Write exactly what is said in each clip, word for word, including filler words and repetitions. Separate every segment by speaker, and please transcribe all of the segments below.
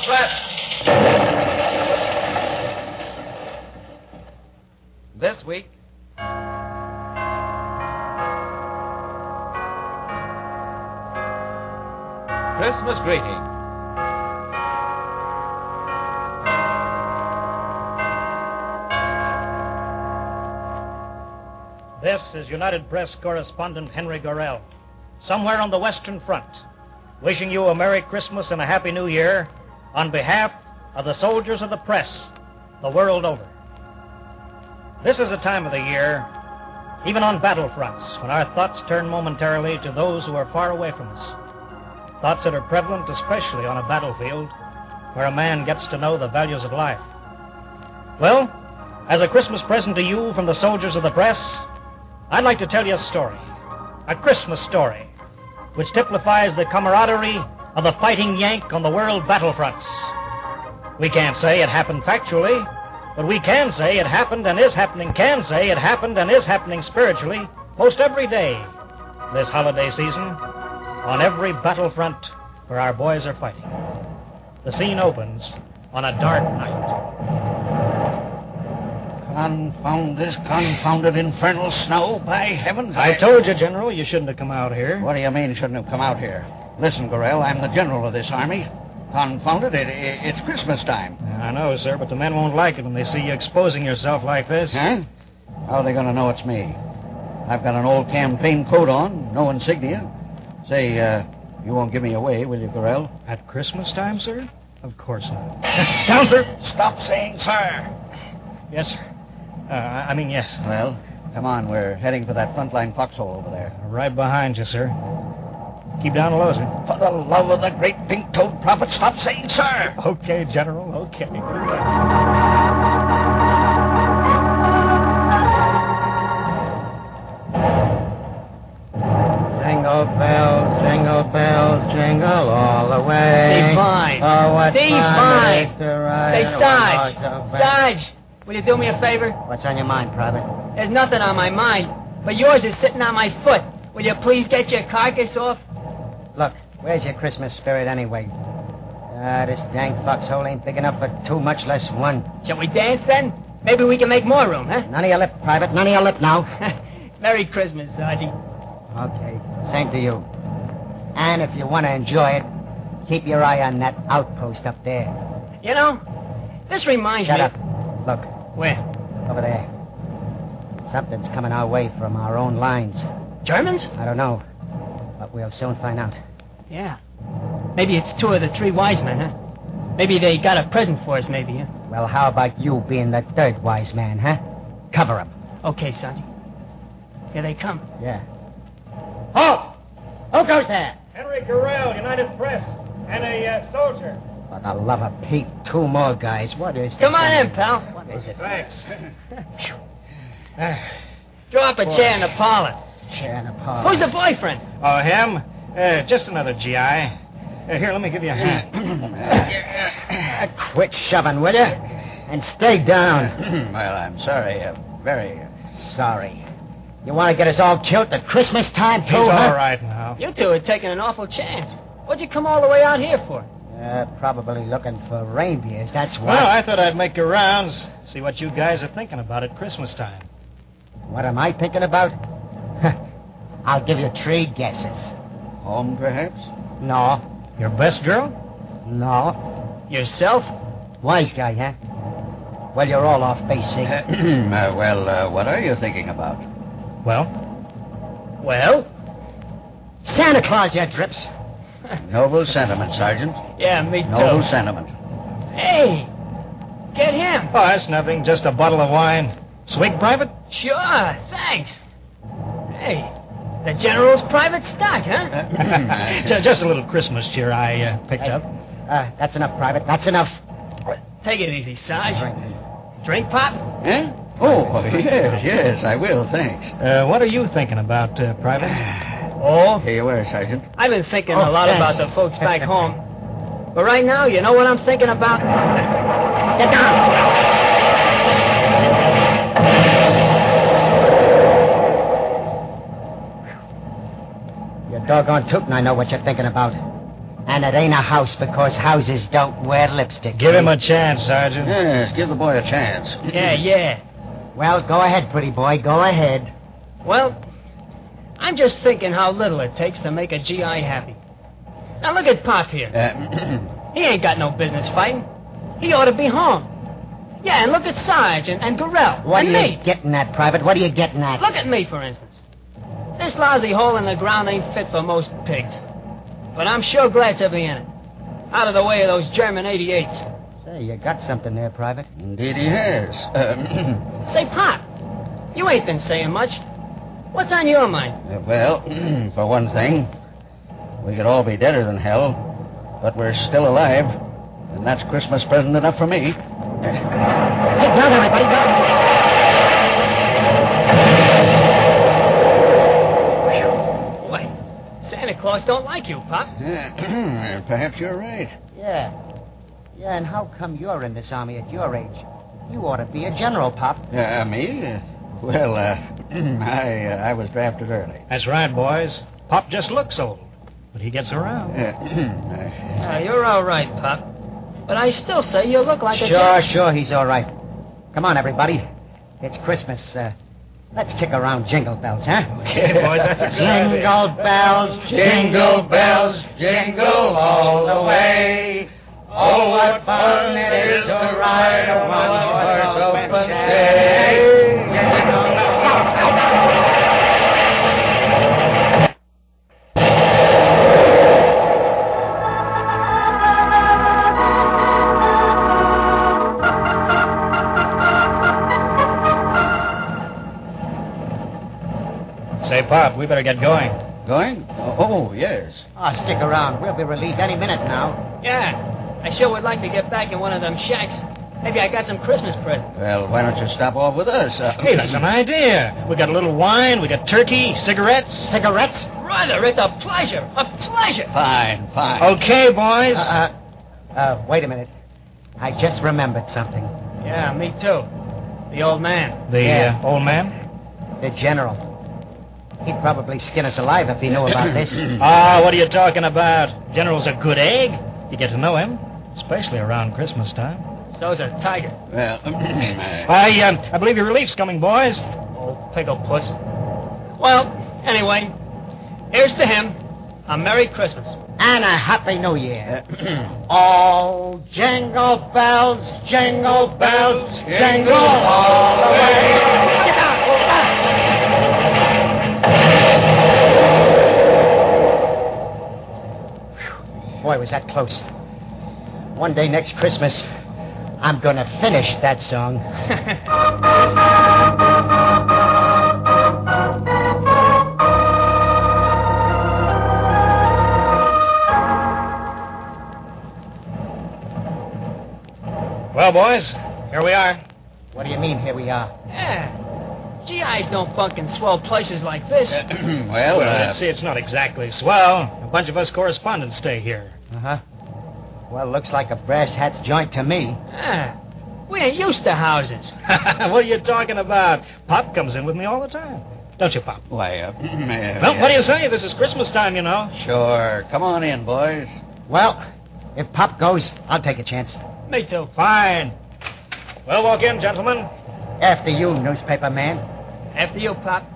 Speaker 1: left. This week. Christmas greetings.
Speaker 2: This is United Press correspondent Henry Gorell, somewhere on the Western Front, wishing you a Merry Christmas and a Happy New Year on behalf of the soldiers of the press the world over. This is a time of the year, even on battlefronts, when our thoughts turn momentarily to those who are far away from us. Thoughts that are prevalent especially on a battlefield where a man gets to know the values of life. Well, as a Christmas present to you from the soldiers of the press, I'd like to tell you a story, a Christmas story, which typifies the camaraderie of the fighting Yank on the world battlefronts. We can't say it happened factually, but we can say it happened and is happening, can say it happened and is happening spiritually most every day this holiday season on every battlefront where our boys are fighting. The scene opens on a dark night.
Speaker 3: Confound this confounded infernal snow, by heavens.
Speaker 2: I, I told you, General, you shouldn't have come out here.
Speaker 3: What do you mean, shouldn't have come out here? Listen, Gorell, I'm the general of this army. Confound it, it, it, it's Christmas time.
Speaker 2: I know, sir, but the men won't like it when they see you exposing yourself like this.
Speaker 3: Huh? How are they going to know it's me? I've got an old campaign coat on, no insignia. Say, uh, you won't give me away, will you, Gorell?
Speaker 2: At Christmas time, sir? Of course not. Down, sir!
Speaker 3: Stop saying sir!
Speaker 2: Yes, sir. Uh, I mean, yes.
Speaker 3: Well, come on, we're heading for that frontline foxhole over there.
Speaker 2: Right behind you, sir. Keep down low, sir.
Speaker 3: For the love of the great pink-toed prophet, stop saying sir!
Speaker 2: Okay, General, okay.
Speaker 4: Jingle bells, jingle bells, jingle all the way.
Speaker 5: Steve Vine.
Speaker 4: Oh, what
Speaker 5: Steve
Speaker 4: fun
Speaker 5: Vine.
Speaker 4: it is to ride
Speaker 5: Say,
Speaker 4: a
Speaker 5: Sarge.
Speaker 4: one-horse open.
Speaker 5: Sarge, will you do me a favor?
Speaker 4: What's on your mind, Private?
Speaker 5: There's nothing on my mind, but yours is sitting on my foot. Will you please get your carcass off?
Speaker 4: Look, where's your Christmas spirit anyway? Ah, this dang foxhole ain't big enough for two, much less one.
Speaker 5: Shall we dance then? Maybe we can make more room, huh?
Speaker 4: None of your lip, Private. None of your lip now.
Speaker 5: Merry Christmas, Sergeant.
Speaker 4: Okay, same to you. And if you want to enjoy it, keep your eye on that outpost up there.
Speaker 5: You know, this reminds
Speaker 4: Shut
Speaker 5: me...
Speaker 4: up. Look,
Speaker 5: Where?
Speaker 4: over there. Something's coming our way from our own lines.
Speaker 5: Germans?
Speaker 4: I don't know, but we'll soon find out.
Speaker 5: Yeah. Maybe it's two of the three wise men, huh? Maybe they got a present for us, maybe, huh?
Speaker 4: Well, how about you being the third wise man, huh? Cover 'em.
Speaker 5: Okay, Sergeant. Here they come.
Speaker 4: Yeah.
Speaker 5: Halt! Who goes there?
Speaker 2: Henry Gorell, United Press, and a uh, soldier.
Speaker 4: For the love of Pete, two more guys. What is this?
Speaker 5: Come on in,
Speaker 4: thing?
Speaker 5: pal.
Speaker 4: What is it?
Speaker 2: Thanks.
Speaker 5: Draw up a chair in the parlor.
Speaker 4: Chair in the parlor.
Speaker 5: Who's the boyfriend?
Speaker 2: Oh, him? Uh, just another G I. Uh, here, let me give you a hand.
Speaker 4: Uh, quit shoving, will you? And stay down.
Speaker 3: Well, I'm sorry. Uh, very
Speaker 4: Sorry. You want to get us all killed at Christmas time, too,
Speaker 2: He's
Speaker 4: huh?
Speaker 2: all right now.
Speaker 5: You two are taking an awful chance. What'd you come all the way out here for?
Speaker 4: Uh, probably looking for reindeers, that's why.
Speaker 2: Well, I thought I'd make your rounds, see what you guys are thinking about at Christmas time.
Speaker 4: What am I thinking about? I'll give you three guesses.
Speaker 3: home, perhaps?
Speaker 4: No.
Speaker 2: Your best girl?
Speaker 4: No.
Speaker 5: Yourself?
Speaker 4: Wise guy, huh? Well, you're all off base, see?
Speaker 3: uh, well, uh, what are you thinking about?
Speaker 2: Well?
Speaker 5: Well?
Speaker 4: Santa Claus, you drips.
Speaker 3: Noble sentiment, Sergeant.
Speaker 5: Yeah, me too.
Speaker 3: Noble sentiment.
Speaker 5: Hey, get him.
Speaker 2: Oh, that's nothing. Just a bottle of wine. Swig, Private?
Speaker 5: Sure, thanks. Hey, the General's private stock, huh?
Speaker 2: Ju- Just a little Christmas cheer I uh, picked
Speaker 4: Hey,
Speaker 2: up.
Speaker 4: Uh, that's enough, Private. That's enough.
Speaker 5: Take it easy, Sarge.
Speaker 4: Drink.
Speaker 5: Drink, Pop?
Speaker 3: Eh? Oh, yes, yes, I will, thanks.
Speaker 2: Uh, what are you thinking about, uh, Private?
Speaker 5: Oh,
Speaker 3: Here you are, Sergeant.
Speaker 5: I've been thinking
Speaker 4: Oh,
Speaker 5: a lot
Speaker 4: thanks.
Speaker 5: about the folks back home. But right now, you know what I'm thinking about?
Speaker 4: Get down! You're doggone tootin', I know what you're thinking about. And it ain't a house because houses don't wear lipstick.
Speaker 2: Give him a chance, Sergeant.
Speaker 3: Yes, give the boy a chance.
Speaker 5: Yeah, yeah.
Speaker 4: Well, go ahead, pretty boy. Go ahead.
Speaker 5: Well, I'm just thinking how little it takes to make a G I happy. Now look at Pop here.
Speaker 3: Uh,
Speaker 5: He ain't got no business fighting. He ought to be home. Yeah, and look at Sarge and, and Gorell.
Speaker 4: What
Speaker 5: and
Speaker 4: are
Speaker 5: me.
Speaker 4: you getting at, Private? What are you getting at?
Speaker 5: Look at me, for instance. This lousy hole in the ground ain't fit for most pigs. But I'm sure glad to be in it. Out of the way of those German eighty-eights.
Speaker 4: Say, you got something there, Private.
Speaker 3: indeed he has. Uh,
Speaker 5: Say, Pop, you ain't been saying much. What's on your mind?
Speaker 3: uh, well, for one thing, we could all be deader than hell, but we're still alive, and that's Christmas present enough for me.
Speaker 4: Hey, down, everybody, down.
Speaker 5: Boy, Santa Claus don't like you, Pop.
Speaker 3: Uh, perhaps you're right.
Speaker 4: Yeah. Yeah, and how come you're in this army at your age? You ought to be a general, Pop.
Speaker 3: Uh, me? Uh, well, uh, I uh, I was drafted early.
Speaker 2: That's right, boys. Pop just looks old, but he gets around.
Speaker 3: Uh,
Speaker 5: Yeah, you're all right, Pop. But I still say you look like a...
Speaker 4: Sure, sure, he's all right. Come on, everybody. It's Christmas. Uh, let's kick around Jingle Bells, huh?
Speaker 2: Okay, boys, that's a good idea.
Speaker 4: Jingle bells, jingle bells, jingle all the way. Oh, what fun it is to ride a one-horse open sleigh. Jingle
Speaker 2: Say, Pop, we better get going.
Speaker 3: going? Oh, oh, yes.
Speaker 4: Oh, stick around. We'll be relieved any minute now.
Speaker 5: Yeah, I sure would like to get back in one of them shacks. Maybe I got some Christmas presents.
Speaker 3: Well, why don't you stop off with us? Uh,
Speaker 2: Hey, that's an idea. We got a little wine, we got turkey, cigarettes.
Speaker 4: Cigarettes?
Speaker 5: Brother, it's a pleasure. A pleasure.
Speaker 3: Fine, fine.
Speaker 2: Okay, boys.
Speaker 4: Uh, uh, uh, wait a minute. I just remembered something.
Speaker 5: Yeah, me too. The old man.
Speaker 2: the
Speaker 4: yeah.
Speaker 2: uh, old man?
Speaker 4: The general. He'd probably skin us alive if he knew about this.
Speaker 2: Ah, what are you talking about? General's a good egg. You get to know him, especially around Christmas time.
Speaker 5: So's a tiger.
Speaker 3: Well, uh,
Speaker 2: I, um, I believe your relief's coming, boys.
Speaker 5: Old pickle puss. Well, anyway, here's to him. A Merry Christmas.
Speaker 4: And a Happy New Year. Oh, jingle bells, jingle bells, jingle all the way. Get out! Boy, was that close. One day next Christmas, I'm going to finish that song.
Speaker 2: Well, boys, here we are.
Speaker 4: What do you mean, here we are?
Speaker 5: Yeah. G Is don't bunk in swell places like this.
Speaker 3: well,
Speaker 2: Well,
Speaker 3: uh,
Speaker 2: see, it's not exactly swell. A bunch of us correspondents stay here.
Speaker 4: Uh-huh. Well, looks like a brass hat's joint to me.
Speaker 5: Ah, we ain't used to houses.
Speaker 2: What are you talking about? Pop comes in with me all the time. Don't you, Pop?
Speaker 3: why, uh,
Speaker 2: Well, what do you say? This is Christmas time, you know.
Speaker 3: Sure. Come on in, boys.
Speaker 4: Well, if Pop goes, I'll take a chance.
Speaker 5: Me too.
Speaker 2: Fine. Well, walk in, gentlemen.
Speaker 4: After you, newspaper man.
Speaker 5: After you, Pop.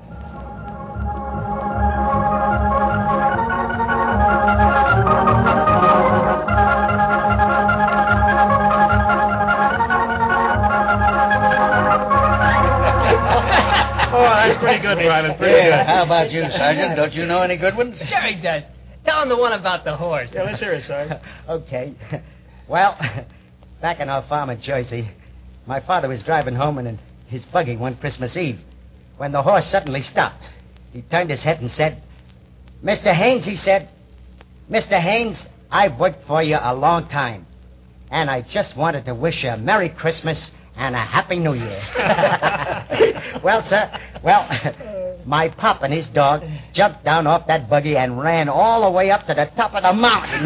Speaker 2: Oh, that's pretty good, Private. Pretty
Speaker 3: Yeah,
Speaker 2: good.
Speaker 3: how about you, Sergeant? Don't you know any good ones?
Speaker 5: Sure he does. Tell him the one about the horse.
Speaker 2: Yeah, let's hear it, Sarge.
Speaker 4: Okay. Well, back in our farm in Jersey, my father was driving home in his buggy one Christmas Eve when the horse suddenly stopped. He turned his head and said, Mister Haynes, he said, Mister Haynes, I've worked for you a long time, and I just wanted to wish you a Merry Christmas and a Happy New Year. Well, sir, well, my pop and his dog jumped down off that buggy and ran all the way up to the top of the mountain.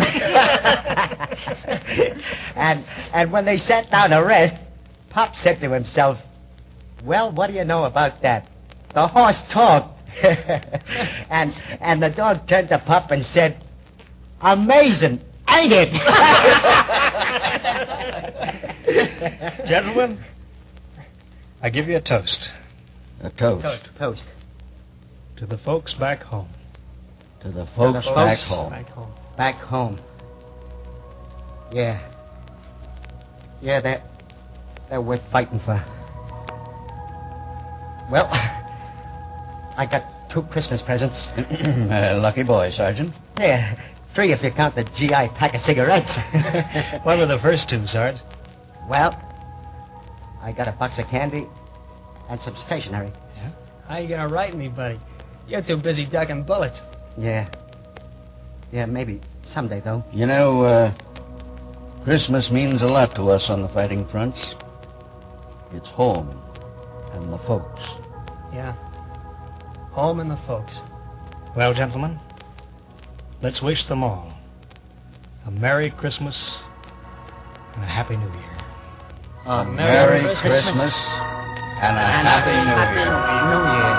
Speaker 4: and and when they sat down to rest, Pop said to himself, well, what do you know about that? The horse talked. and and the dog turned to Pop and said, amazing. Ain't it?
Speaker 2: Gentlemen, I give you a toast.
Speaker 3: A toast.
Speaker 4: Toast. Toast.
Speaker 2: To the folks back home.
Speaker 3: To the folks,
Speaker 4: To the
Speaker 3: back
Speaker 4: folks
Speaker 3: home.
Speaker 5: Back home.
Speaker 4: Back home. Yeah. Yeah, they're, they're worth fighting for. Well, I got two Christmas presents.
Speaker 3: uh, lucky boy, Sergeant.
Speaker 4: Yeah, three if you count the G I pack of cigarettes.
Speaker 2: What were the first two, Sarge?
Speaker 4: Well, I got a box of candy and some stationery.
Speaker 5: How you gonna write me, buddy? You're too busy ducking bullets.
Speaker 4: Yeah. Yeah, maybe someday, though.
Speaker 3: You know, uh, Christmas means a lot to us on the fighting fronts. It's home and the folks.
Speaker 5: Yeah. Home and the folks.
Speaker 2: Well, gentlemen, let's wish them all a Merry Christmas and a Happy New Year.
Speaker 3: A Merry, Merry Christmas, Christmas and a and Happy, happy New Year.
Speaker 4: New Year.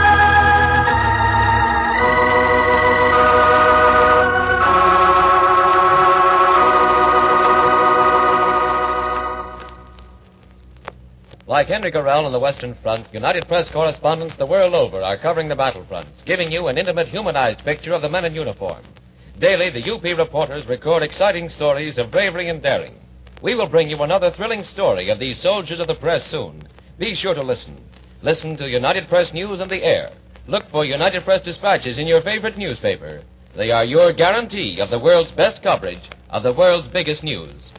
Speaker 1: Like Henry Gorell on the Western Front, United Press correspondents the world over are covering the battlefronts, giving you an intimate, humanized picture of the men in uniform. Daily, the U P reporters record exciting stories of bravery and daring. We will bring you another thrilling story of these soldiers of the press soon. Be sure to listen. Listen to United Press News on the air. Look for United Press dispatches in your favorite newspaper. They are your guarantee of the world's best coverage of the world's biggest news.